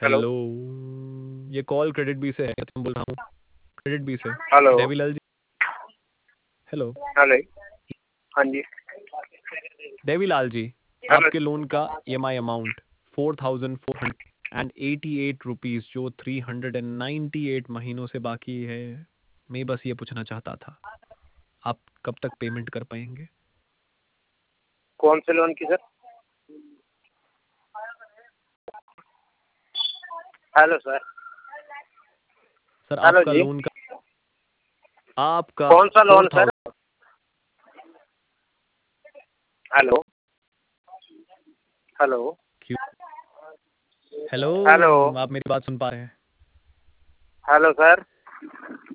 Hello. Hello. ये call credit B से है, मैं बोल रहा हूँ क्रेडिट बी से। Hello. Devilal ji. Hello. Hello. हाँ जी। देवीलाल जी, हेलो। आपके लोन का EMI अमाउंट 4,488 रुपीज जो 398 महीनों से बाकी है। मैं बस ये पूछना चाहता था, आप कब तक पेमेंट कर पाएंगे? कौन से लोन की sir? Hello sir. Sir hello आपका जी। लोन का आपका कौन सा loan sir? 4,000। Hello. Hello. Hello. Hello. आप मेरी बात सुन पा रहे हैं? Hello sir.